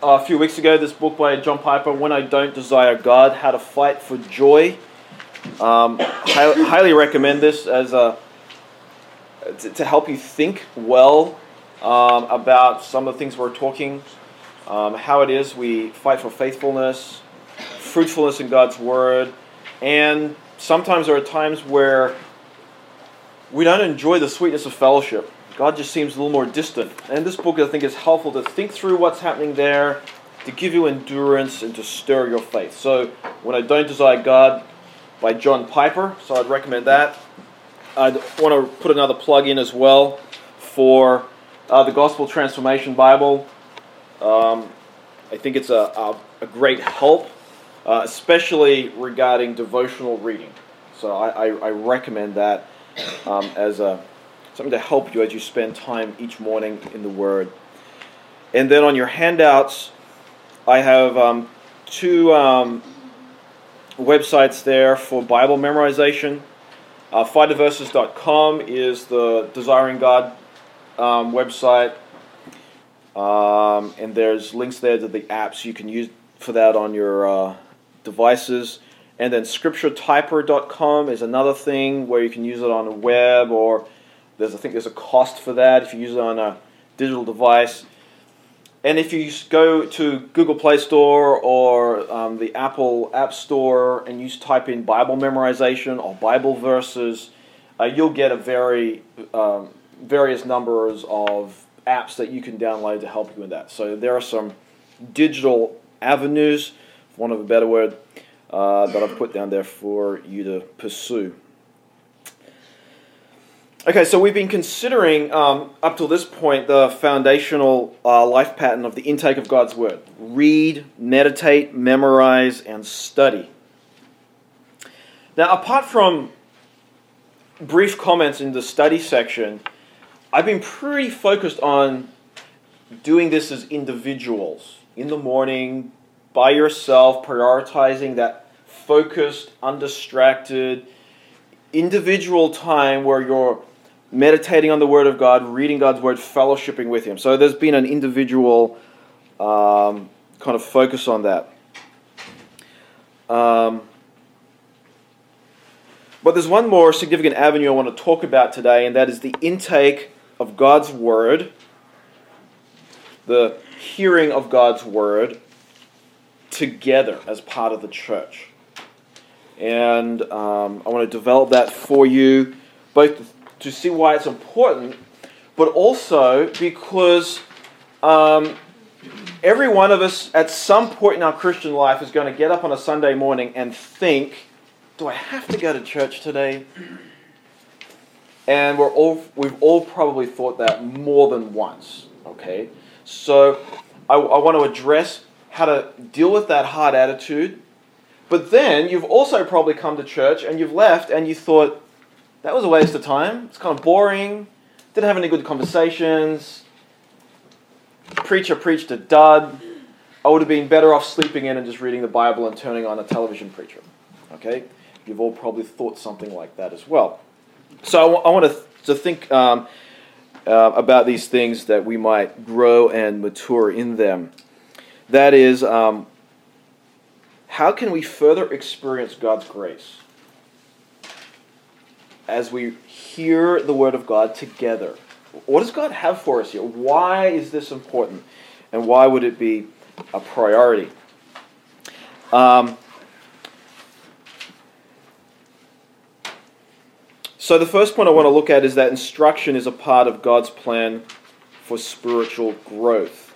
a few weeks ago this book by John Piper, When I Don't Desire God, How to Fight for Joy. Highly recommend this as to help you think well about some of the things we're talking, how it is we fight for faithfulness, fruitfulness in God's Word, and sometimes there are times where we don't enjoy the sweetness of fellowship. God just seems a little more distant. And this book, I think, is helpful to think through what's happening there, to give you endurance and to stir your faith. So, When I Don't Desire God by John Piper, so I'd recommend that. I'd want to put another plug in as well for the Gospel Transformation Bible. I think it's a great help, especially regarding devotional reading. So I recommend that as something to help you as you spend time each morning in the Word. And then on your handouts, I have two websites there for Bible memorization. Fighterverses.com is the Desiring God website. And there's links there to the apps you can use for that on your devices. And then scripturetyper.com is another thing where you can use it on the web, or I think there's a cost for that if you use it on a digital device. And if you go to Google Play Store or the Apple App Store and you type in Bible memorization or Bible verses, you'll get a various numbers of apps that you can download to help you with that. So there are some digital avenues, for want of a better word, that I've put down there for you to pursue. Okay, so we've been considering, up till this point, the foundational life pattern of the intake of God's Word. Read, meditate, memorize, and study. Now, apart from brief comments in the study section, I've been pretty focused on doing this as individuals. In the morning, by yourself, prioritizing that focused, undistracted, individual time where you're meditating on the Word of God, reading God's Word, fellowshipping with Him. So there's been an individual kind of focus on that. But there's one more significant avenue I want to talk about today, and that is the intake of God's Word, the hearing of God's Word together as part of the church. And I want to develop that for you, both to see why it's important, but also because every one of us at some point in our Christian life is going to get up on a Sunday morning and think, do I have to go to church today? And we've all probably thought that more than once, okay? So I want to address how to deal with that hard attitude. But then you've also probably come to church and you've left and you thought, that was a waste of time. It's kind of boring. Didn't have any good conversations. Preacher preached a dud. I would have been better off sleeping in and just reading the Bible and turning on a television preacher. Okay? You've all probably thought something like that as well. So I want to think about these things that we might grow and mature in them. That is, how can we further experience God's grace as we hear the Word of God together? What does God have for us here? Why is this important? And why would it be a priority? So the first point I want to look at is that instruction is a part of God's plan for spiritual growth.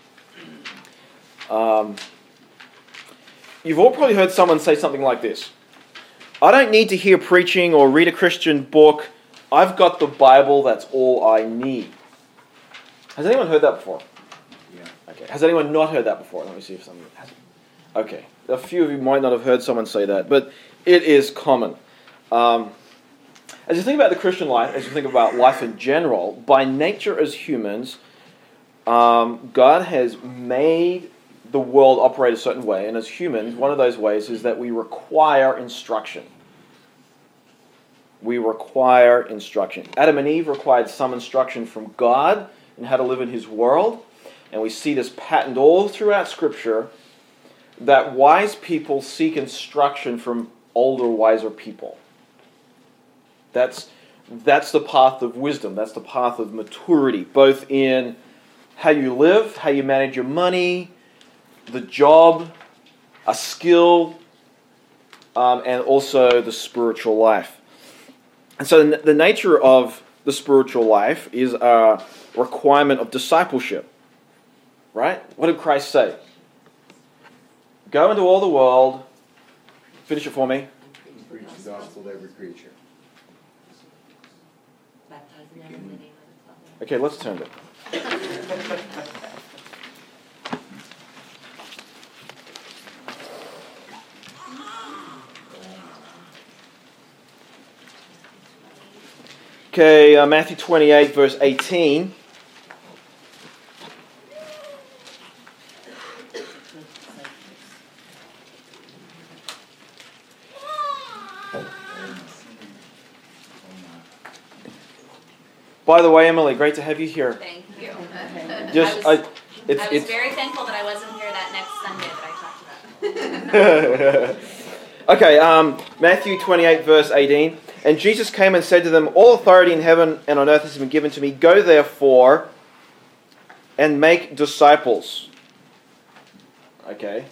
You've all probably heard someone say something like this: I don't need to hear preaching or read a Christian book. I've got the Bible, that's all I need. Has anyone heard that before? Yeah. Okay. Has anyone not heard that before? Let me see if someone has. Okay. A few of you might not have heard someone say that, but it is common. As you think about the Christian life, as you think about life in general, by nature as humans, God has made the world operate a certain way, and as humans, one of those ways is that we require instruction. We require instruction. Adam and Eve required some instruction from God in how to live in His world, and we see this patterned all throughout Scripture, that wise people seek instruction from older, wiser people. That's the path of wisdom. That's the path of maturity, both in how you live, how you manage your money, the job, a skill, and also the spiritual life. And so the nature of the spiritual life is a requirement of discipleship. Right? What did Christ say? Go into all the world. Finish it for me. Preach the gospel to every creature. Okay, let's turn it. Okay, Matthew 28, verse 18. By the way, Emily, great to have you here. Thank you. I was very thankful that I wasn't here that next Sunday that I talked about. Okay, Matthew 28, verse 18. And Jesus came and said to them, all authority in heaven and on earth has been given to me. Go therefore and make disciples. Okay.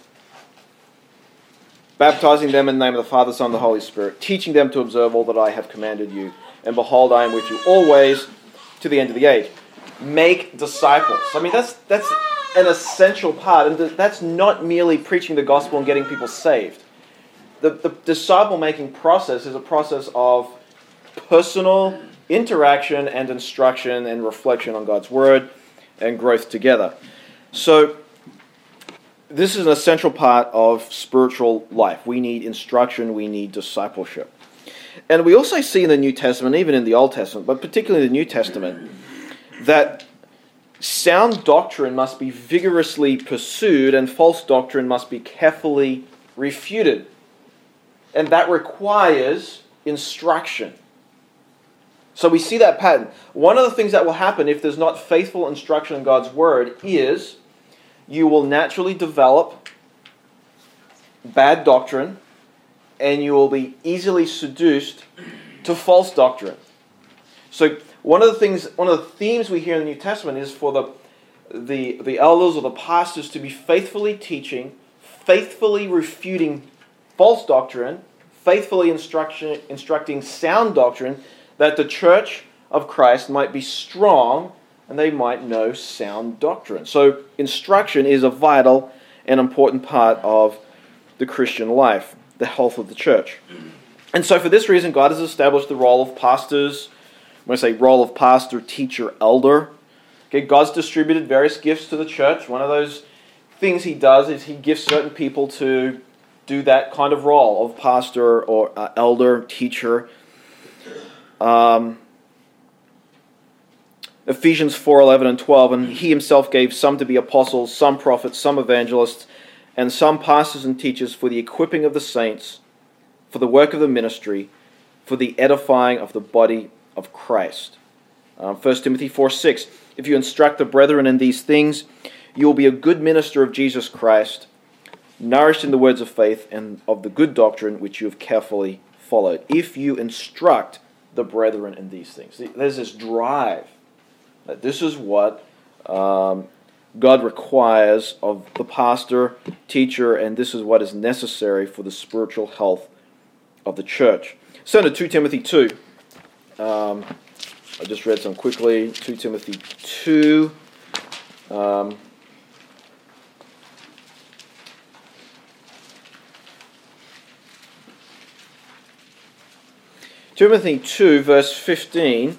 Baptizing them in the name of the Father, Son, and the Holy Spirit. Teaching them to observe all that I have commanded you. And behold, I am with you always to the end of the age. Make disciples. I mean, that's an essential part. And that's not merely preaching the gospel and getting people saved. The disciple-making process is a process of personal interaction and instruction and reflection on God's Word and growth together. So, this is an essential part of spiritual life. We need instruction, we need discipleship. And we also see in the New Testament, even in the Old Testament, but particularly the New Testament, that sound doctrine must be vigorously pursued and false doctrine must be carefully refuted. And that requires instruction. So we see that pattern. One of the things that will happen if there's not faithful instruction in God's Word is you will naturally develop bad doctrine and you will be easily seduced to false doctrine. So one of the themes we hear in the New Testament is for the elders or the pastors to be faithfully teaching, faithfully refuting false doctrine, faithfully instructing sound doctrine, that the church of Christ might be strong and they might know sound doctrine. So instruction is a vital and important part of the Christian life, the health of the church. And so for this reason, God has established the role of pastors. When I say role of pastor, teacher, elder, okay, God's distributed various gifts to the church. One of those things He does is He gives certain people to do that kind of role of pastor or elder, teacher. Ephesians 4:11 and 12, and He Himself gave some to be apostles, some prophets, some evangelists, and some pastors and teachers for the equipping of the saints, for the work of the ministry, for the edifying of the body of Christ. 1 Timothy 4:6, if you instruct the brethren in these things, you will be a good minister of Jesus Christ, nourished in the words of faith and of the good doctrine which you have carefully followed. If you instruct the brethren in these things. There's this drive that this is what God requires of the pastor, teacher, and this is what is necessary for the spiritual health of the church. So to 2 Timothy 2. I just read some quickly. 2 Timothy 2. Timothy 2, verse 15.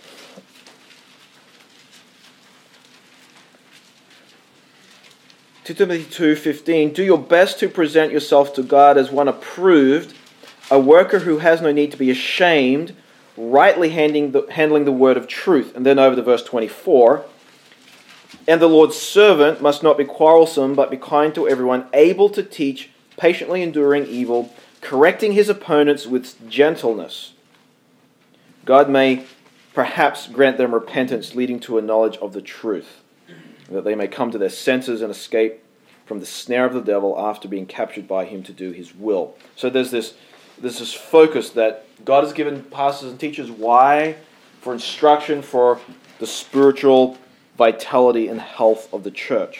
Timothy 2:15. Do your best to present yourself to God as one approved, a worker who has no need to be ashamed, rightly handling the word of truth. And then over to verse 24. And the Lord's servant must not be quarrelsome, but be kind to everyone, able to teach, patiently enduring evil, correcting his opponents with gentleness. God may perhaps grant them repentance leading to a knowledge of the truth. that they may come to their senses and escape from the snare of the devil after being captured by him to do his will. So there's this focus that God has given pastors and teachers. Why? For instruction, for the spiritual vitality and health of the church.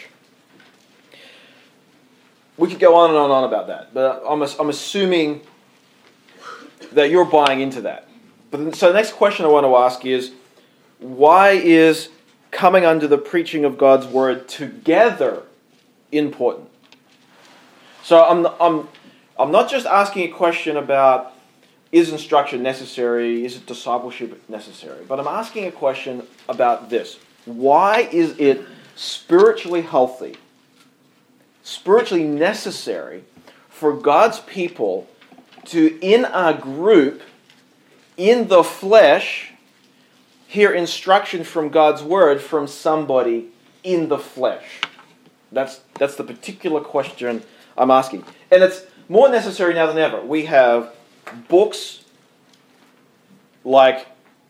We could go on and on about that, but I'm assuming that you're buying into that. So the next question I want to ask is, why is coming under the preaching of God's word together important? So I'm not just asking a question about, is instruction necessary, is discipleship necessary, but I'm asking a question about this. Why is it spiritually healthy, spiritually necessary for God's people to, in a group, in the flesh, hear instruction from God's word from somebody in the flesh? That's the particular question I'm asking. And it's more necessary now than ever. We have books like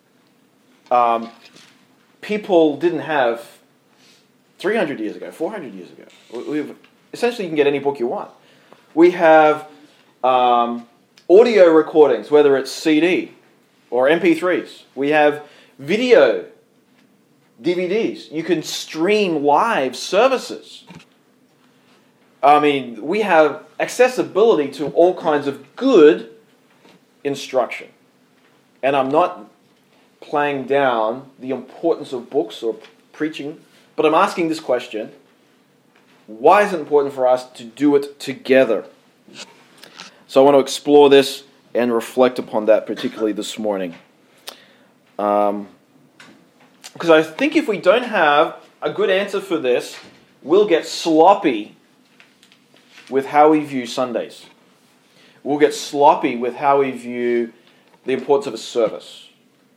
people didn't have 300 years ago, 400 years ago. Essentially, you can get any book you want. We have audio recordings, whether it's CD or MP3s. We have video DVDs. You can stream live services. I mean, we have accessibility to all kinds of good instruction. And I'm not playing down the importance of books or preaching, but I'm asking this question: why is it important for us to do it together? So I want to explore this and reflect upon that particularly this morning. Because I think if we don't have a good answer for this, we'll get sloppy with how we view Sundays. We'll get sloppy with how we view the importance of a service.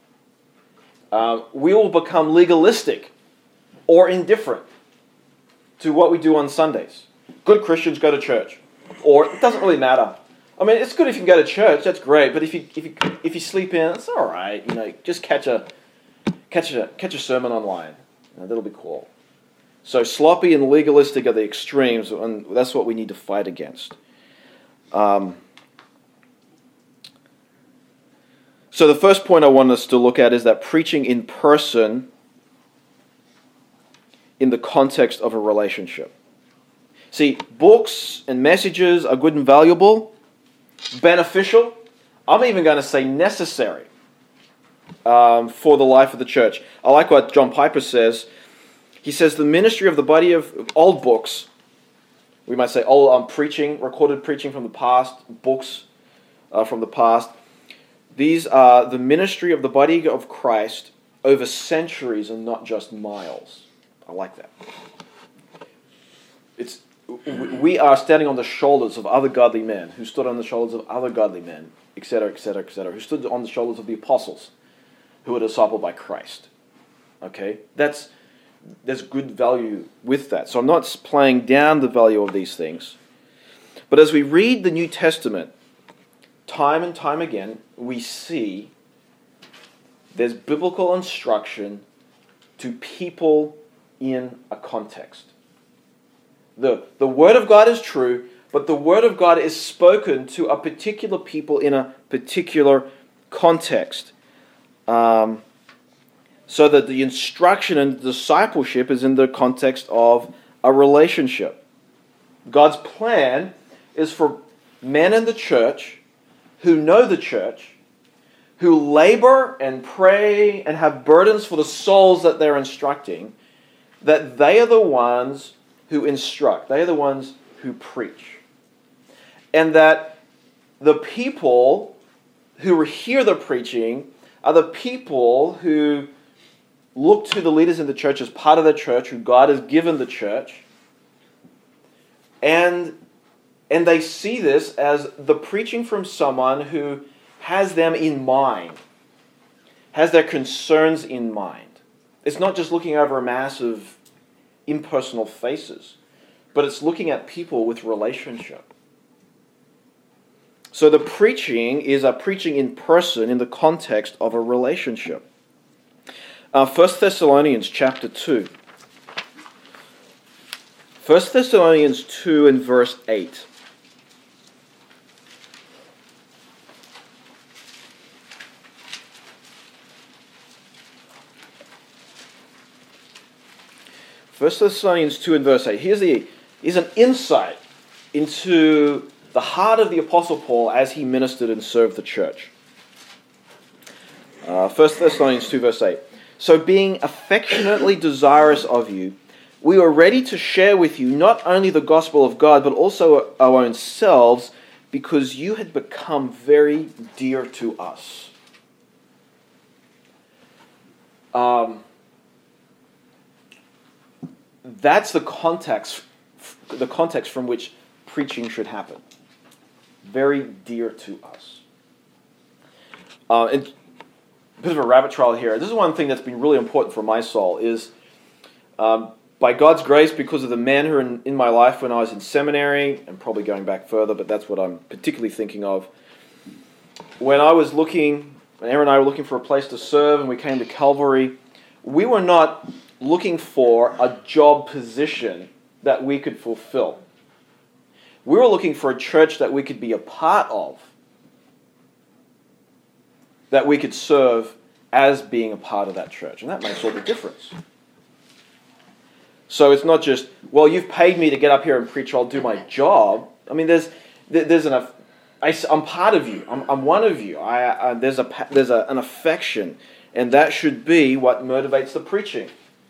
We will become legalistic or indifferent to what we do on Sundays. Good Christians go to church, or it doesn't really matter. I mean, it's good if you can go to church, that's great. But if you sleep in, it's all right. You know, just catch a sermon online. You know, that'll be cool. So sloppy and legalistic are the extremes, and that's what we need to fight against. So the first point I want us to look at is that preaching in person in the context of a relationship. See, books and messages are good and valuable, beneficial. I'm even going to say necessary for the life of the church. I like what John Piper says. He says the ministry of the body of old books, we might say old preaching, recorded preaching from the past, books from the past. These are the ministry of the body of Christ over centuries and not just miles. I like that. We are standing on the shoulders of other godly men who stood on the shoulders of other godly men, etc., etc., etc., who stood on the shoulders of the apostles who were discipled by Christ. Okay? There's good value with that. So I'm not playing down the value of these things. But as we read the New Testament, time and time again, we see there's biblical instruction to people in a context. The Word of God is true, but the Word of God is spoken to a particular people in a particular context. So that the instruction and discipleship is in the context of a relationship. God's plan is for men in the church who know the church, who labor and pray and have burdens for the souls that they're instructing, that they are the ones who instruct. They are the ones who preach. And that the people who hear the preaching are the people who look to the leaders in the church as part of the church, who God has given the church, and they see this as the preaching from someone who has them in mind, has their concerns in mind. It's not just looking over a mass of impersonal faces, but it's looking at people with relationship. So the preaching is a preaching in person in the context of a relationship. 1 Thessalonians chapter 2. 1 Thessalonians 2 and verse 8. First Thessalonians 2 and verse 8. Here's an insight into the heart of the Apostle Paul as he ministered and served the church. 1 Thessalonians 2 verse 8. So being affectionately desirous of you, we were ready to share with you not only the gospel of God, but also our own selves, because you had become very dear to us. That's the context from which preaching should happen. Very dear to us. And a bit of a rabbit trail here. This is one thing that's been really important for my soul is, by God's grace, because of the men who are in my life when I was in seminary, and probably going back further, but that's what I'm particularly thinking of. When Aaron and I were looking for a place to serve and we came to Calvary, we were not looking for a job position that we could fulfill. We were looking for a church that we could be a part of, that we could serve as being a part of that church. And that makes all the difference. So it's not just, well, you've paid me to get up here and preach, I'll do my job. I mean, I'm part of you. I'm one of you. There's an affection, and that should be what motivates the preaching.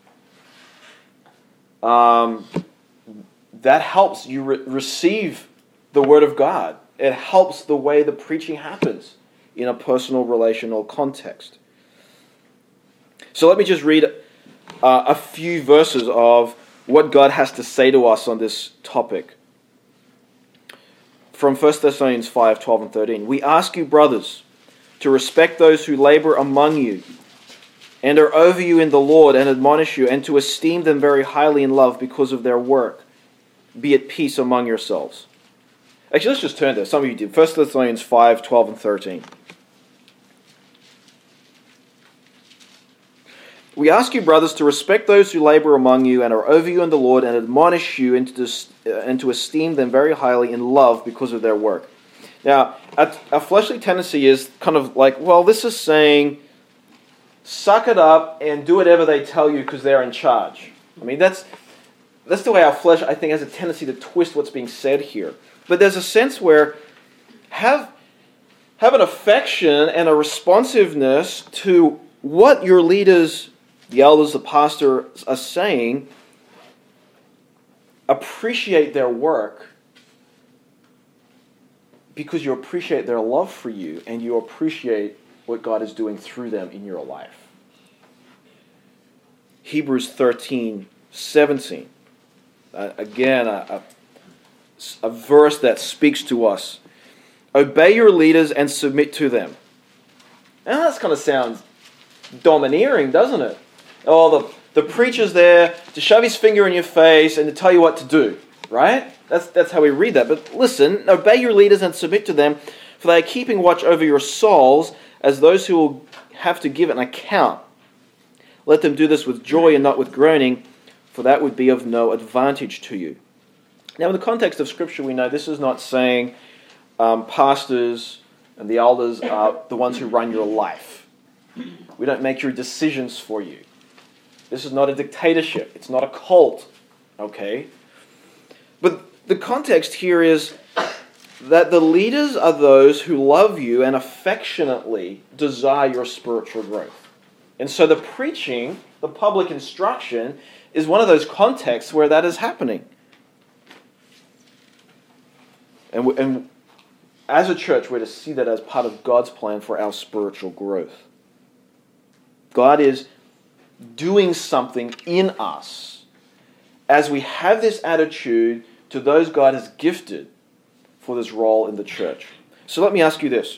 That helps you receive the Word of God. It helps the way the preaching happens in a personal, relational context. So let me just read a few verses of what God has to say to us on this topic. From 1 Thessalonians 5, 12 and 13. We ask you, brothers, to respect those who labor among you and are over you in the Lord and admonish you, and to esteem them very highly in love because of their work. Be at peace among yourselves. Actually, let's just turn there. Some of you did. 1 Thessalonians 5, 12 and 13. We ask you, brothers, to respect those who labor among you and are over you in the Lord and admonish you, and to esteem them very highly in love because of their work. Now, a fleshly tendency is kind of like, well, this is saying, suck it up and do whatever they tell you because they're in charge. I mean, that's the way our flesh, I think, has a tendency to twist what's being said here. But there's a sense where have an affection and a responsiveness to what your leaders, the elders, the pastor, are saying. Appreciate their work because you appreciate their love for you and you appreciate what God is doing through them in your life. Hebrews 13, 17. Again, a verse that speaks to us. Obey your leaders and submit to them. Now that kind of sounds domineering, doesn't it? Oh, the preacher's there to shove his finger in your face and to tell you what to do, right? That's how we read that. But listen, obey your leaders and submit to them, for they are keeping watch over your souls as those who will have to give an account. Let them do this with joy and not with groaning, for that would be of no advantage to you. Now, in the context of Scripture, we know this is not saying pastors and the elders are the ones who run your life. We don't make your decisions for you. This is not a dictatorship. It's not a cult. Okay? But the context here is that the leaders are those who love you and affectionately desire your spiritual growth. And so the preaching, the public instruction, is one of those contexts where that is happening. And as a church, we're to see that as part of God's plan for our spiritual growth. God is doing something in us as we have this attitude to those God has gifted for this role in the church. So let me ask you this.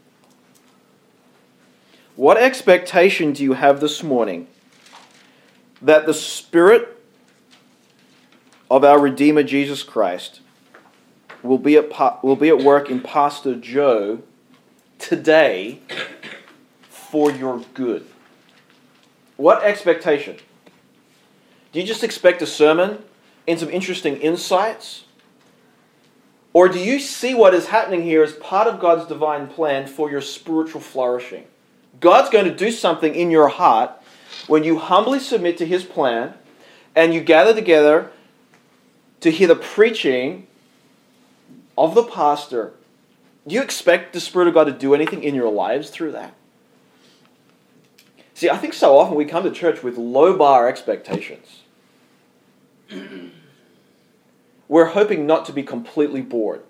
What expectation do you have this morning that the Spirit of our Redeemer Jesus Christ will be at work in Pastor Joe today for your good? What expectation? Do you just expect a sermon in some interesting insights? Or do you see what is happening here as part of God's divine plan for your spiritual flourishing? God's going to do something in your heart when you humbly submit to His plan and you gather together to hear the preaching of the pastor. Do you expect the Spirit of God to do anything in your lives through that? See, I think so often we come to church with low bar expectations. We're hoping not to be completely bored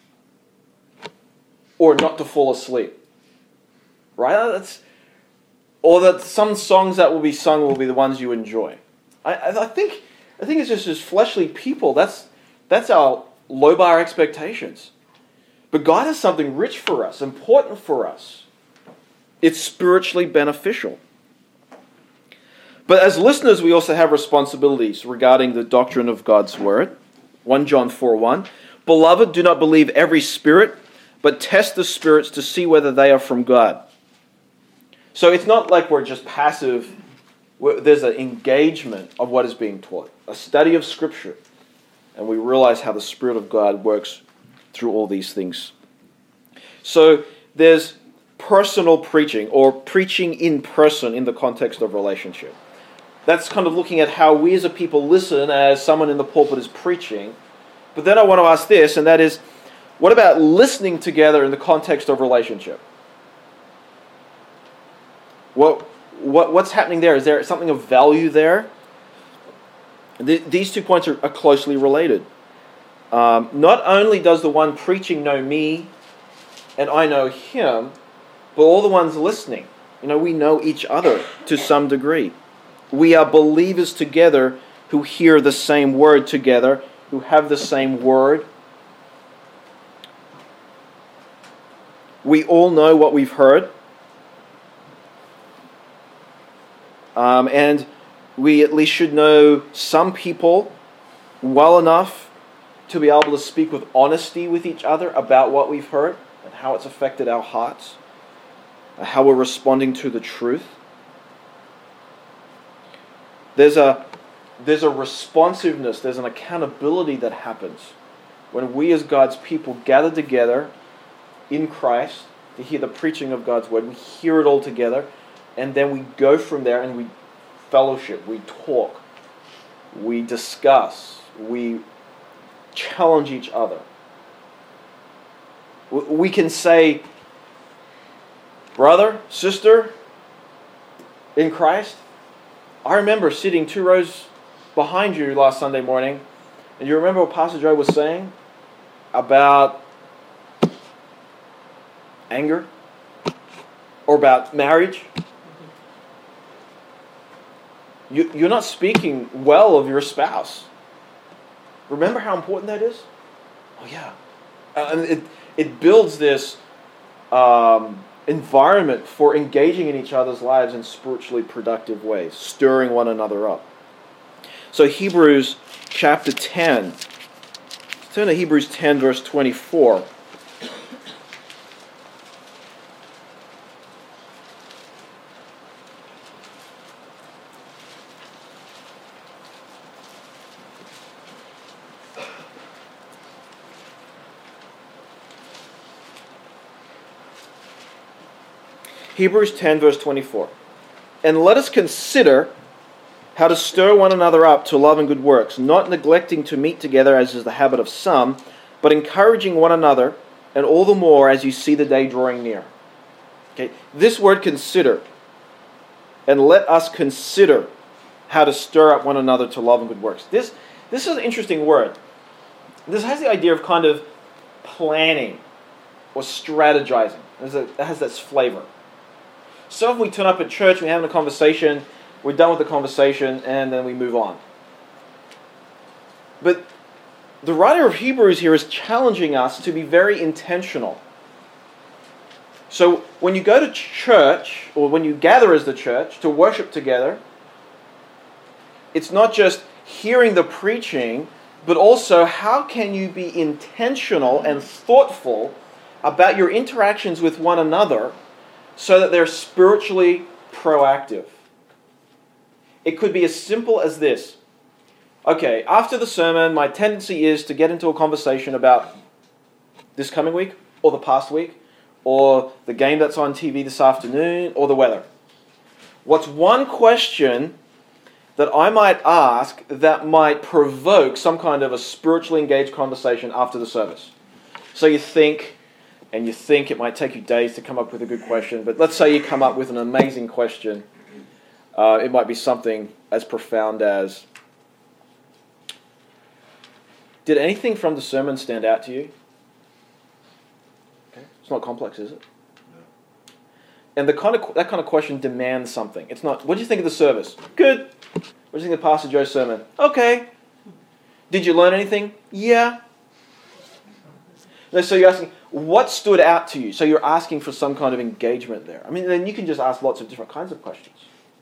or not to fall asleep. Right? Or that some songs that will be sung will be the ones you enjoy. I think it's just as fleshly people. That's our low bar expectations. But God has something rich for us, important for us. It's spiritually beneficial. But as listeners, we also have responsibilities regarding the doctrine of God's Word. 1 John 4:1. Beloved, do not believe every spirit, but test the spirits to see whether they are from God. So it's not like we're just passive. There's an engagement of what is being taught, a study of Scripture, and we realize how the Spirit of God works through all these things. So there's personal preaching, or preaching in person in the context of relationship. That's kind of looking at how we as a people listen as someone in the pulpit is preaching. But then I want to ask this, and that is, what about listening together in the context of relationship? What's happening there? Is there something of value there? These 2 points are closely related. Not only does the one preaching know me and I know him, but all the ones listening, we know each other to some degree. We are believers together who hear the same word together, who have the same word. We all know what we've heard. And we at least should know some people well enough to be able to speak with honesty with each other about what we've heard and how it's affected our hearts, how we're responding to the truth. There's a responsiveness, there's an accountability that happens when we as God's people gather together in Christ to hear the preaching of God's Word. We hear it all together, and then we go from there and we fellowship, we talk, we discuss, we challenge each other. We can say, brother, sister, in Christ, I remember sitting 2 rows behind you last Sunday morning, and you remember what Pastor Joe was saying about anger or about marriage? You're not speaking well of your spouse. Remember how important that is? Oh yeah. And it builds this environment for engaging in each other's lives in spiritually productive ways, stirring one another up. So Hebrews chapter 10. Let's turn to Hebrews 10 verse 24. Hebrews 10 verse 24. And let us consider how to stir one another up to love and good works, not neglecting to meet together as is the habit of some, but encouraging one another, and all the more as you see the day drawing near. Okay, this word consider, and let us consider how to stir up one another to love and good works. This is an interesting word. This has the idea of kind of planning or strategizing. It has this flavor. So if we turn up at church, we're having a conversation, we're done with the conversation, and then we move on. But the writer of Hebrews here is challenging us to be very intentional. So when you go to church, or when you gather as the church to worship together, it's not just hearing the preaching, but also how can you be intentional and thoughtful about your interactions with one another so that they're spiritually proactive. It could be as simple as this. Okay, after the sermon, my tendency is to get into a conversation about this coming week, or the past week, or the game that's on TV this afternoon, or the weather. What's one question that I might ask that might provoke some kind of a spiritually engaged conversation after the service? So you think, it might take you days to come up with a good question, but let's say you come up with an amazing question. It might be something as profound as, did anything from the sermon stand out to you? Okay. It's not complex, is it? No. And that kind of question demands something. It's not, what do you think of the service? Good. What do you think of Pastor Joe's sermon? Okay. Did you learn anything? Yeah. No, so you're asking, what stood out to you? So you're asking for some kind of engagement there. I mean, then you can just ask lots of different kinds of questions.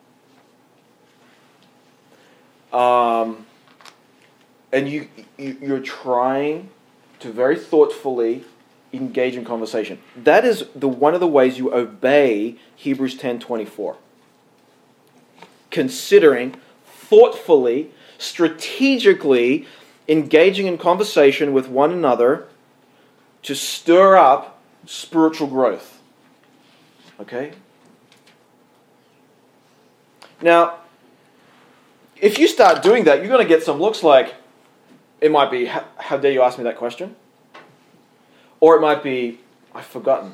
And you're trying to very thoughtfully engage in conversation. That is one of the ways you obey Hebrews 10:24. Considering, thoughtfully, strategically engaging in conversation with one another to stir up spiritual growth. Okay? Now, if you start doing that, you're going to get some looks like, it might be, how dare you ask me that question? Or it might be, I've forgotten.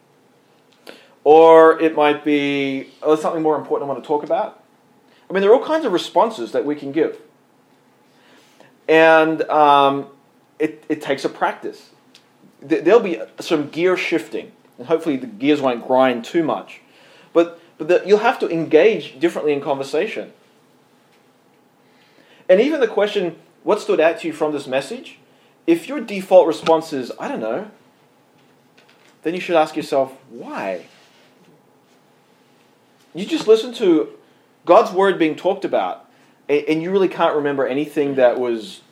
Or it might be, oh, there's something more important I want to talk about. I mean, there are all kinds of responses that we can give. And it takes a practice. There'll be some gear shifting. And hopefully the gears won't grind too much. But you'll have to engage differently in conversation. And even the question, what stood out to you from this message? If your default response is, I don't know, then you should ask yourself, why? You just listen to God's word being talked about, and you really can't remember anything that was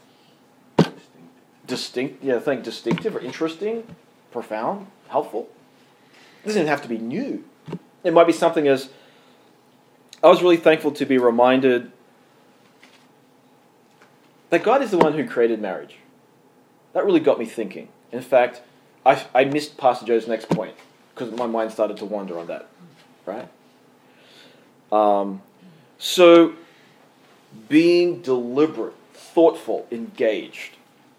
distinctive or interesting, profound, helpful. It doesn't even have to be new. It might be something as, I was really thankful to be reminded that God is the one who created marriage. That really got me thinking. In fact, I missed Pastor Joe's next point because my mind started to wander on that. Right? So, being deliberate, thoughtful, engaged.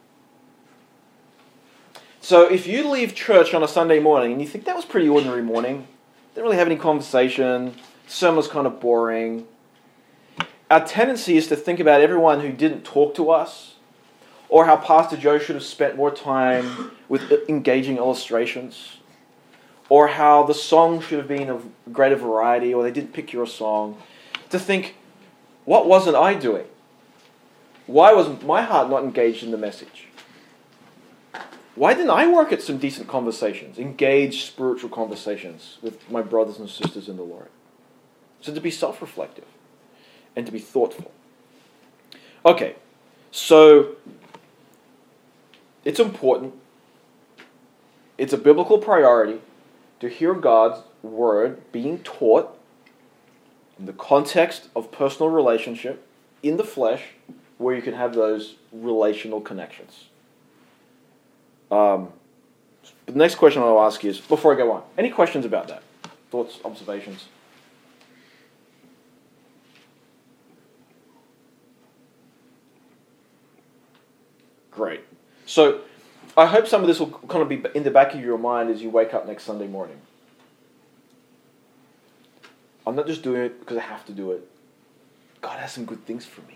So if you leave church on a Sunday morning and you think that was a pretty ordinary morning, didn't really have any conversation, sermon was kind of boring, our tendency is to think about everyone who didn't talk to us, or how Pastor Joe should have spent more time with engaging illustrations, or how the song should have been of greater variety, or they didn't pick your song. To think, what wasn't I doing? Why was my heart not engaged in the message? Why didn't I work at some decent conversations, engage spiritual conversations with my brothers and sisters in the Lord? So to be self-reflective and to be thoughtful. Okay, so it's important. It's a biblical priority to hear God's word being taught in the context of personal relationship in the flesh, where you can have those relational connections. The next question I'll ask is, before I go on, any questions about that? Thoughts, observations? Great. So, I hope some of this will kind of be in the back of your mind as you wake up next Sunday morning. I'm not just doing it because I have to do it. God has some good things for me.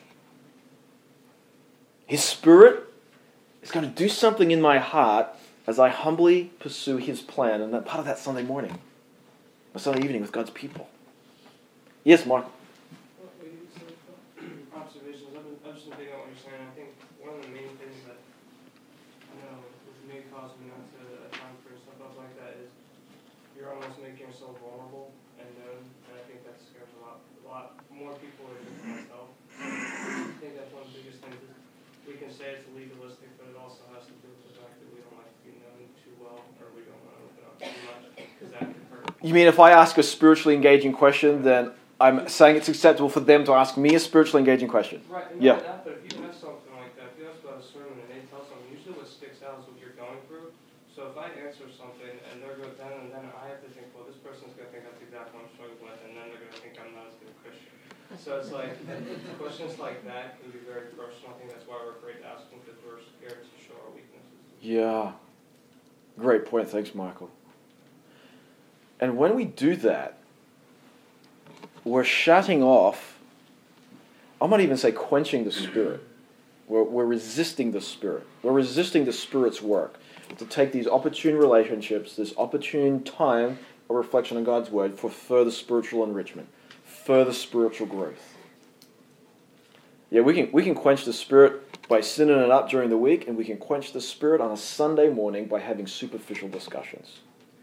His Spirit is going to do something in my heart as I humbly pursue His plan, and that part of that Sunday morning, or Sunday evening with God's people. Yes, Mark. Observations. I'm just big on what you're saying. I think one of the main things that which may cause me not to at times bring stuff up like that is you're almost making yourself vulnerable and known, and I think that scares a lot more people than myself. I think that's one of the biggest things. Is we can say it's legalistic, but it also has to do with the fact that we don't like to be known too well, or we don't want to open up too much, because that can hurt. You mean if I ask a spiritually engaging question, then I'm saying it's acceptable for them to ask me a spiritually engaging question? Right. Yeah. That, but if you sermon and they tell something, usually what sticks out is what you're going through. So if I answer something and they're good then, and then I have to think, well, this person's going to think that's exactly what I'm struggling with, and then they're going to think I'm not as good a Christian. So it's like, questions like that can be very personal. I think that's why we're afraid to ask them, because we're scared to show our weaknesses. Yeah. Great point. Thanks, Michael. And when we do that, we're shutting off, I might even say quenching the Spirit. We're resisting the Spirit. We're resisting the Spirit's work to take these opportune relationships, this opportune time of reflection on God's Word for further spiritual enrichment, further spiritual growth. Yeah, we can quench the Spirit by sinning it up during the week, and we can quench the Spirit on a Sunday morning by having superficial discussions.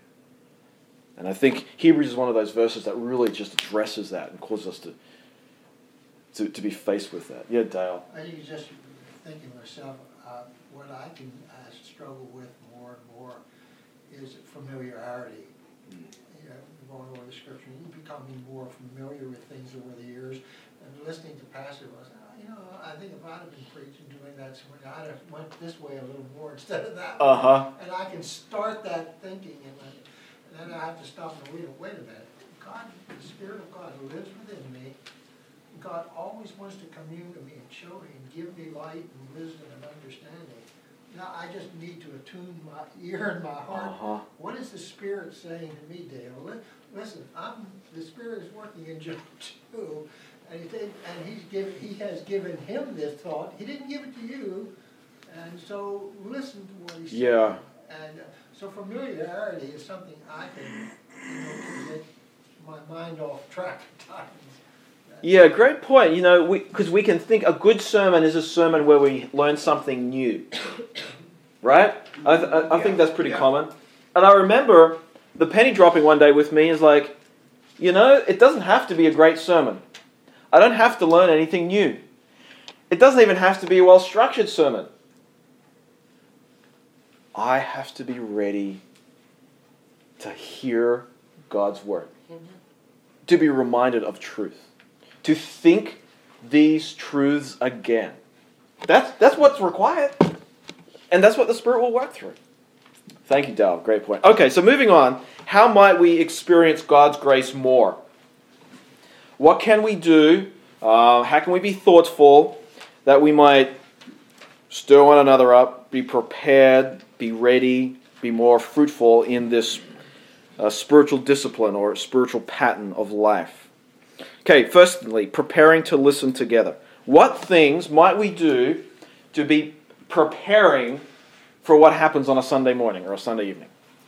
And I think Hebrews is one of those verses that really just addresses that and causes us to be faced with that. Yeah, Dale. I think it's just thinking to myself, what I can struggle with more and more is familiarity. You know, going over the scripture, you becoming more familiar with things over the years, and listening to pastors, I think if I'd have been preaching, doing that, I'd have went this way a little more instead of that way. And I can start that thinking, and then I have to stop and wait a minute. God, the Spirit of God lives within me. God always wants to commune to me and show me and give me light and wisdom and understanding. Now I just need to attune my ear and my heart. What is the Spirit saying to me, Dale? Listen, the Spirit is working in Job 2, and he has given him this thought. He didn't give it to you, and so listen to what he's saying. Yeah. And so familiarity is something I can get my mind off track at times. Yeah, great point. Because we can think a good sermon is a sermon where we learn something new. Right? I think that's pretty common. And I remember the penny dropping one day with me is like, it doesn't have to be a great sermon. I don't have to learn anything new. It doesn't even have to be a well-structured sermon. I have to be ready to hear God's word. To be reminded of truth. To think these truths again. That's what's required. And that's what the Spirit will work through. Thank you, Dale. Great point. Okay, so moving on. How might we experience God's grace more? What can we do? How can we be thoughtful that we might stir one another up, be prepared, be ready, be more fruitful in this spiritual discipline or spiritual pattern of life? Okay, firstly, preparing to listen together. What things might we do to be preparing for what happens on a Sunday morning or a Sunday evening?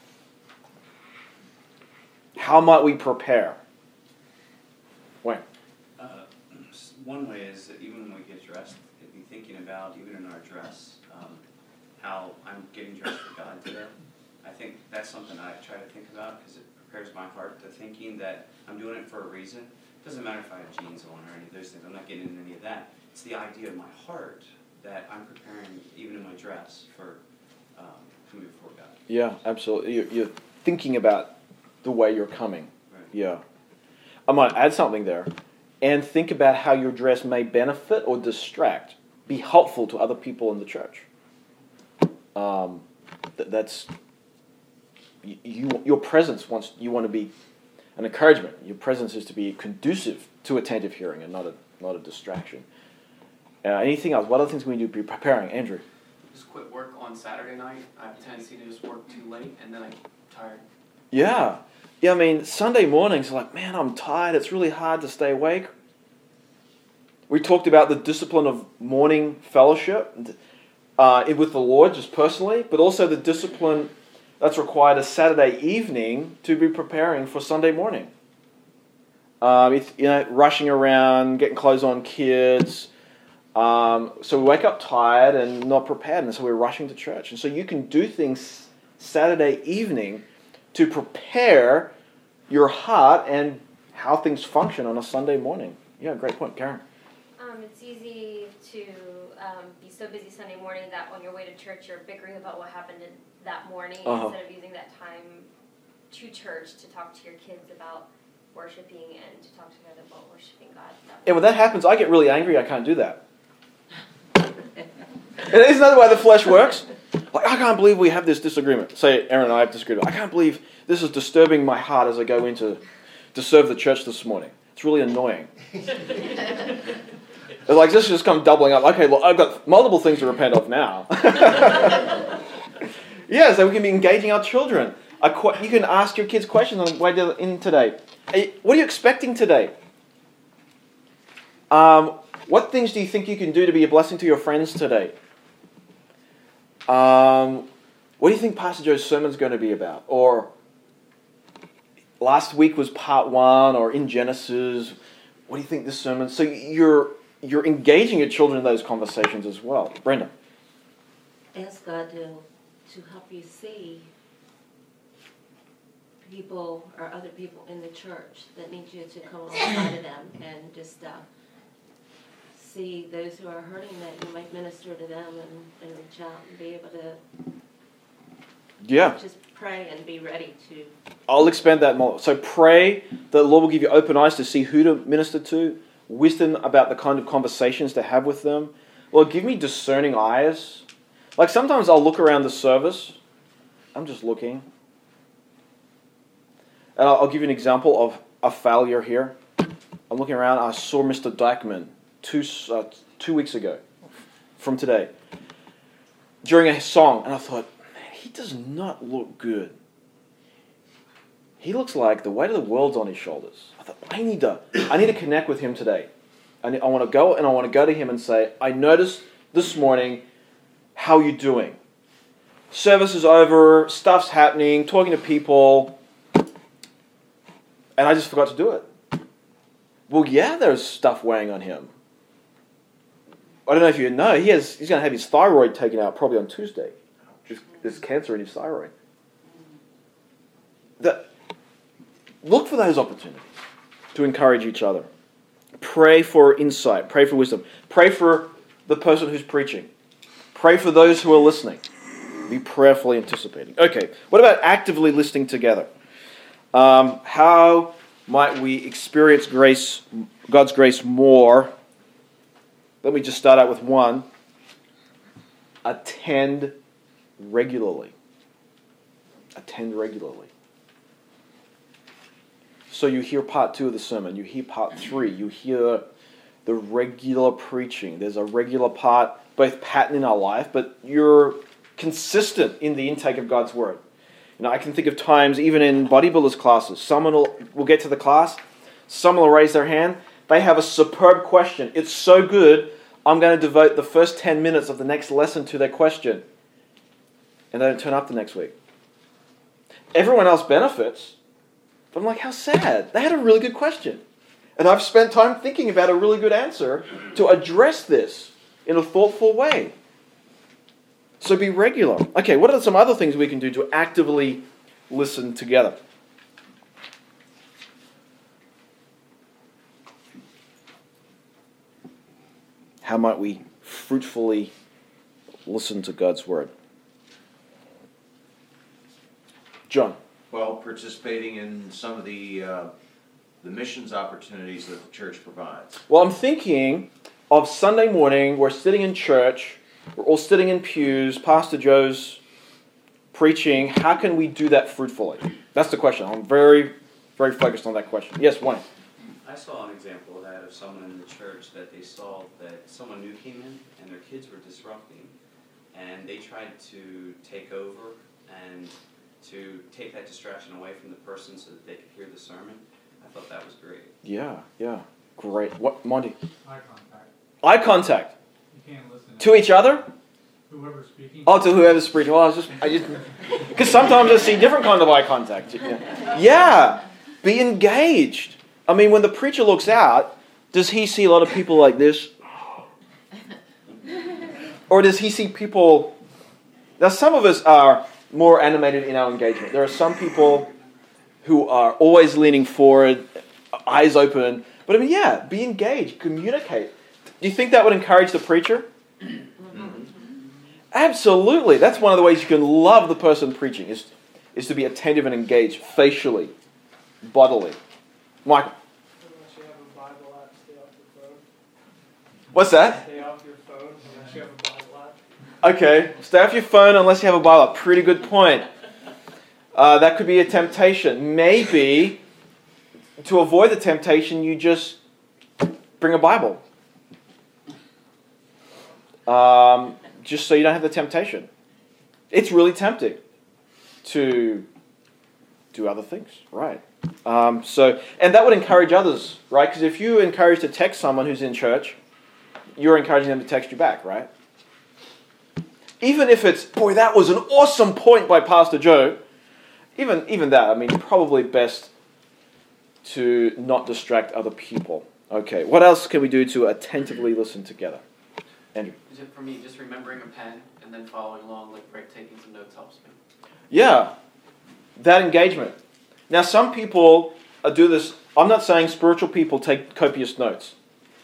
How might we prepare? Wayne? One way is that even when we get dressed, be thinking about, even in our dress, how I'm getting dressed for God today. I think that's something I try to think about because it prepares my heart to thinking that I'm doing it for a reason. It doesn't matter if I have jeans on or any of those things. I'm not getting into any of that. It's the idea of my heart that I'm preparing, even in my dress, for coming before God. Yeah, absolutely. You're thinking about the way you're coming. Right. Yeah. I might add something there. And think about how your dress may benefit or distract, be helpful to other people in the church. That's your presence. You want to be an encouragement. Your presence is to be conducive to attentive hearing and not a distraction. Anything else? What other things can we do to be preparing? Andrew? Just quit work on Saturday night. I have a tendency to just work too late, and then I'm tired. Yeah. Yeah, I mean, Sunday mornings are like, man, I'm tired. It's really hard to stay awake. We talked about the discipline of morning fellowship with the Lord, just personally, but also the discipline that's required a Saturday evening to be preparing for Sunday morning. Rushing around, getting clothes on kids. So we wake up tired and not prepared, and so we're rushing to church. And so you can do things Saturday evening to prepare your heart and how things function on a Sunday morning. Yeah, great point, Karen. It's easy to be so busy Sunday morning that on your way to church you're bickering about what happened that morning instead of using that time to church to talk to your kids about worshiping and to talk to them about worshiping God. And when that happens, I get really angry. I can't do that. Isn't that the way the flesh works? Like, I can't believe we have this disagreement. Say, Aaron and I have disagreed. I can't believe this is disturbing my heart as I go into to serve the church this morning. It's really annoying. It's like, this just come doubling up. Okay, look, I've got multiple things to repent of now. Yeah, so we can be engaging our children. You can ask your kids questions on the way in today. What are you expecting today? What things do you think you can do to be a blessing to your friends today? What do you think Pastor Joe's sermon is going to be about? Or last week was part 1, or in Genesis. What do you think this sermon? So you're engaging your children in those conversations as well. Brenda. Ask God to help you see people or other people in the church that need you to come alongside of them and just see those who are hurting, that you might minister to them and reach out and be able to just pray and be ready to. I'll expand that more. So pray that the Lord will give you open eyes to see who to minister to, wisdom about the kind of conversations to have with them. Lord, give me discerning eyes. Like sometimes I'll look around the service. I'm just looking. And I'll give you an example of a failure here. I'm looking around. I saw Mr. Dykeman 2 weeks ago from today during a song. And I thought, man, he does not look good. He looks like the weight of the world's on his shoulders. I thought, I need to connect with him today. I want to go to him and say, I noticed this morning, how you doing? Service is over, stuff's happening, talking to people, and I just forgot to do it. Well, yeah, there's stuff weighing on him. I don't know if you know, he's going to have his thyroid taken out probably on Tuesday. There's cancer in his thyroid. Look for those opportunities to encourage each other. Pray for insight. Pray for wisdom. Pray for the person who's preaching. Pray for those who are listening. Be prayerfully anticipating. Okay, what about actively listening together? How might we experience grace, God's grace more? Let me just start out with one. Attend regularly. Attend regularly. So you hear part 2 of the sermon. You hear part 3. You hear the regular preaching. There's a regular part, both pattern in our life, but you're consistent in the intake of God's Word. You know, I can think of times, even in bodybuilders' classes, someone will get to the class, someone will raise their hand, they have a superb question. It's so good, I'm going to devote the first 10 minutes of the next lesson to their question. And they don't turn up the next week. Everyone else benefits, but I'm like, how sad. They had a really good question. And I've spent time thinking about a really good answer to address this in a thoughtful way. So be regular. Okay, what are some other things we can do to actively listen together? How might we fruitfully listen to God's Word? John. Well, participating in some of the missions opportunities that the church provides. Well, I'm thinking of Sunday morning, we're sitting in church, we're all sitting in pews, Pastor Joe's preaching. How can we do that fruitfully? That's the question. I'm very, very focused on that question. Yes, Wayne. I saw an example of that of someone in the church that they saw that someone new came in and their kids were disrupting, and they tried to take over and to take that distraction away from the person so that they could hear the sermon. I thought that was great. Yeah, great. What, Monty? Eye contact. Eye contact. You can't listen to each other? Whoever's speaking. Oh, to whoever's speaking. Well, I just, because sometimes I see different kind of eye contact. Yeah, be engaged. I mean, when the preacher looks out, does he see a lot of people like this? Or does he see people... Now, some of us are more animated in our engagement. There are some people who are always leaning forward, eyes open. But I mean, yeah, be engaged, communicate. Do you think that would encourage the preacher? Absolutely. That's one of the ways you can love the person preaching, is to be attentive and engaged, facially, bodily. Michael. Unless you have a Bible app, stay off your phone. What's that? Stay off your phone unless you have a Bible app. Okay, stay off your phone unless you have a Bible. Pretty good point. That could be a temptation. Maybe to avoid the temptation, you just bring a Bible. Just so you don't have the temptation. It's really tempting to do other things, right? And that would encourage others, right? Because if you encourage to text someone who's in church, you're encouraging them to text you back, right? Even if it's, boy, that was an awesome point by Pastor Joe. Even that, I mean, probably best to not distract other people. Okay, what else can we do to attentively listen together? Andrew? Is it for me just remembering a pen and then following along, like Rick taking some notes helps me? Yeah, that engagement. Now, some people do this. I'm not saying spiritual people take copious notes.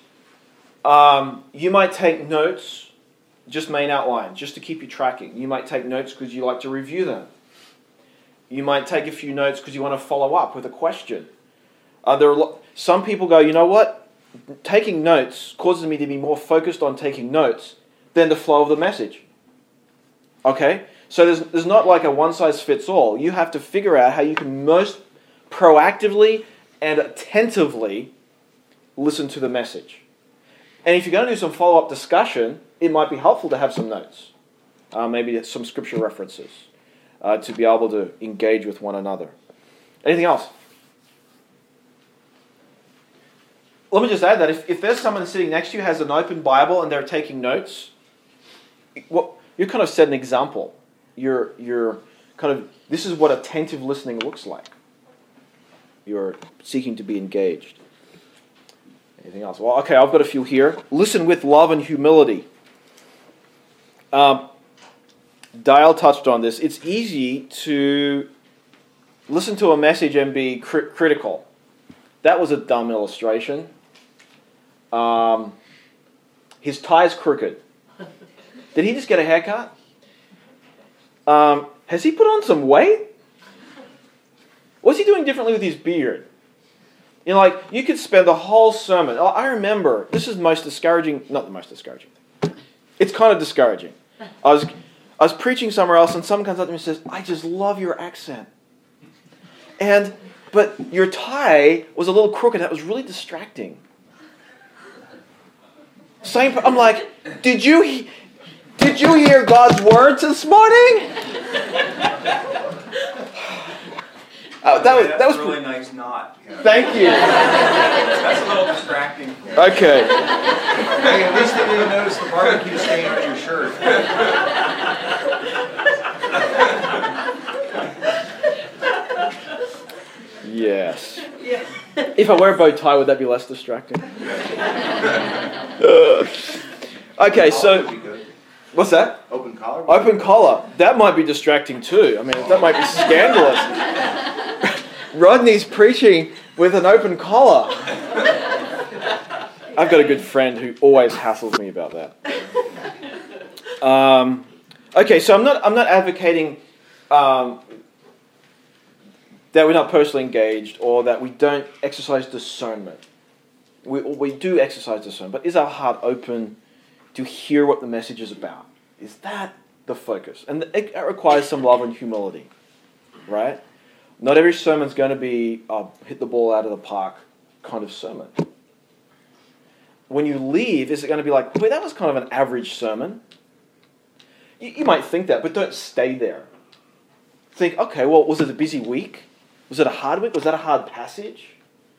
You might take notes, just main outline, just to keep you tracking. You might take notes because you like to review them. You might take a few notes because you want to follow up with a question. Some people go, you know what? Taking notes causes me to be more focused on taking notes than the flow of the message. Okay? So there's not like a one-size-fits-all. You have to figure out how you can most proactively and attentively listen to the message. And if you're going to do some follow-up discussion, it might be helpful to have some notes. Maybe some scripture references to be able to engage with one another. Anything else? Let me just add that if there's someone sitting next to you who has an open Bible and they're taking notes, you kind of set an example. You're kind of, this is what attentive listening looks like. You're seeking to be engaged. Anything else? Well, okay, I've got a few here. Listen with love and humility. Dale touched on this. It's easy to listen to a message and be critical. That was a dumb illustration. His tie's crooked. Did he just get a haircut? Has he put on some weight? What's he doing differently with his beard? You know, like, you could spend the whole sermon. I remember, this is the most discouraging, not the most discouraging thing. It's kind of discouraging. I was preaching somewhere else and someone comes up to me and says, I just love your accent. But your tie was a little crooked. That was really distracting. I'm like, did you hear God's words this morning? That was really nice knot. Thank you. That's a little distracting. Okay. Hey, at least they didn't notice the barbecue stain on your shirt. Yes. If I wear a bow tie, would that be less distracting? Okay, so what's that? Open collar? Open collar. That might be distracting too. I mean, that might be scandalous. Rodney's preaching with an open collar. I've got a good friend who always hassles me about that. Okay, so I'm not advocating that we're not personally engaged or that we don't exercise discernment. We do exercise discernment, but is our heart open to hear what the message is about? Is that the focus? And it requires some love and humility, right? Not every sermon's going to be hit the ball out of the park kind of sermon. When you leave, is it going to be like, boy, that was kind of an average sermon? You might think that, but don't stay there. Think, okay, well, was it a busy week? Was it a hard week? Was that a hard passage?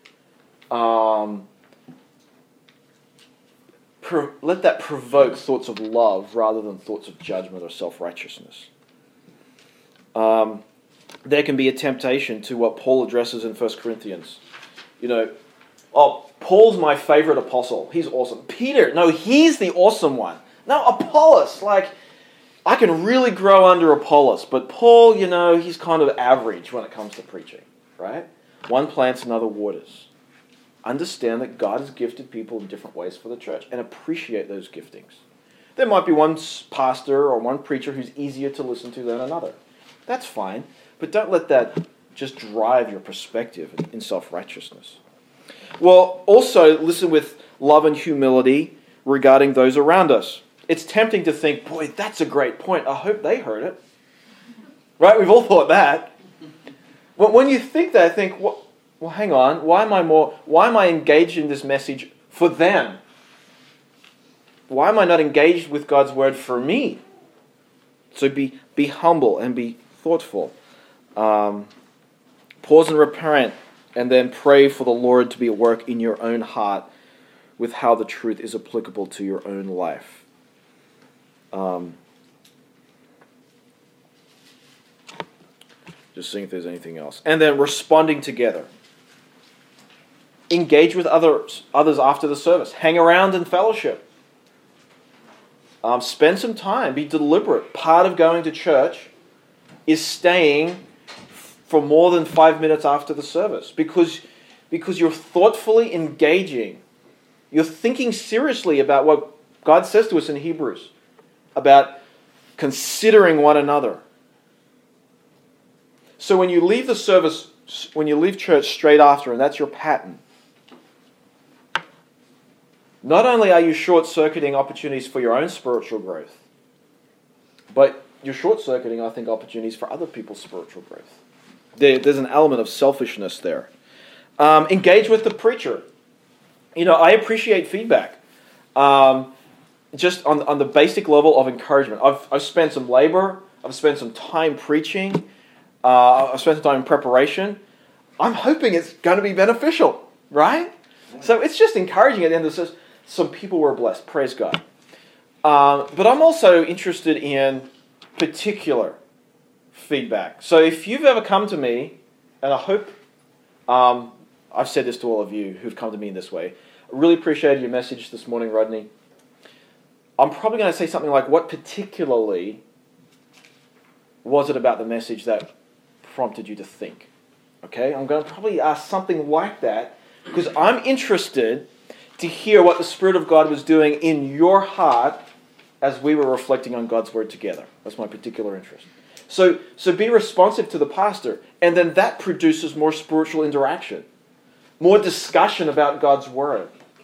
Let that provoke thoughts of love rather than thoughts of judgment or self-righteousness. There can be a temptation to what Paul addresses in 1 Corinthians. You know, Paul's my favorite apostle. He's awesome. Peter, no, he's the awesome one. No, Apollos, like, I can really grow under Apollos, but Paul, you know, he's kind of average when it comes to preaching, right? One plants, another waters. Understand that God has gifted people in different ways for the church and appreciate those giftings. There might be one pastor or one preacher who's easier to listen to than another. That's fine, but don't let that just drive your perspective in self-righteousness. Well, also listen with love and humility regarding those around us. it's tempting to think, boy, that's a great point. I hope they heard it. Right? We've all thought that. When you think that, I think, well, hang on. Why am I engaged in this message for them? Why am I not engaged with God's word for me? So be humble and be thoughtful. Pause and repent, and then pray for the Lord to be at work in your own heart with how the truth is applicable to your own life. Just seeing if there's anything else. And then responding together. Engage with others after the service. Hang around in fellowship. Spend some time. Be deliberate. Part of going to church is staying for more than 5 minutes after the service, because you're thoughtfully engaging. You're thinking seriously about what God says to us in Hebrews, about considering one another. So when you leave the service, when you leave church straight after, and that's your pattern, not only are you short-circuiting opportunities for your own spiritual growth, but you're short-circuiting, I think, opportunities for other people's spiritual growth. There's an element of selfishness there. Engage with the preacher. I appreciate feedback. Just on the basic level of encouragement. I've spent some labor. I've spent some time preaching. I've spent some time in preparation. I'm hoping it's going to be beneficial, right? So it's just encouraging at the end of this. Some people were blessed. Praise God. But I'm also interested in particular feedback. So if you've ever come to me, and I hope I've said this to all of you who've come to me in this way, I really appreciated your message this morning, Rodney. I'm probably going to say something like, what particularly was it about the message that prompted you to think? Okay, I'm going to probably ask something like that, because I'm interested to hear what the Spirit of God was doing in your heart as we were reflecting on God's Word together. That's my particular interest. So be responsive to the pastor, and then that produces more spiritual interaction, more discussion about God's Word.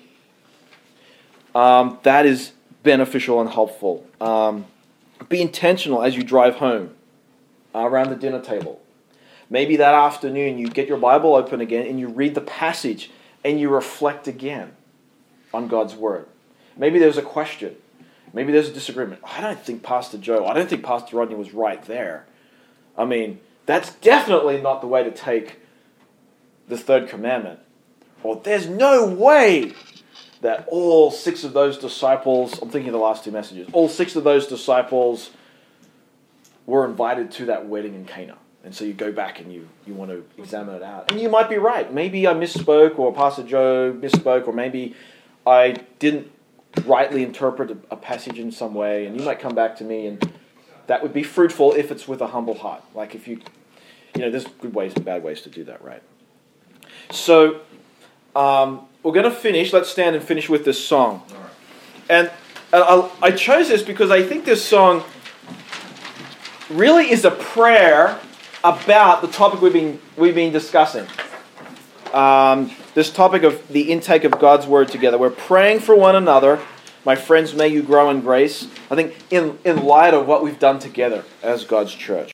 That is beneficial and helpful. Be intentional as you drive home around the dinner table. Maybe that afternoon you get your Bible open again and you read the passage and you reflect again on God's Word. Maybe there's a question. Maybe there's a disagreement. I don't think Pastor Rodney was right there. I mean, that's definitely not the way to take the third commandment. Or there's no way that all 6 of those disciples, I'm thinking of the last 2 messages, all 6 of those disciples were invited to that wedding in Cana. And so you go back and you want to examine it out. And you might be right. Maybe I misspoke, or Pastor Joe misspoke, or maybe I didn't rightly interpret a passage in some way, and you might come back to me, and that would be fruitful if it's with a humble heart. Like if there's good ways and bad ways to do that, right? So we're going to finish. Let's stand and finish with this song. And I chose this because I think this song really is a prayer about the topic we've been discussing. This topic of the intake of God's Word together. We're praying for one another. My friends, may you grow in grace. I think in light of what we've done together as God's church.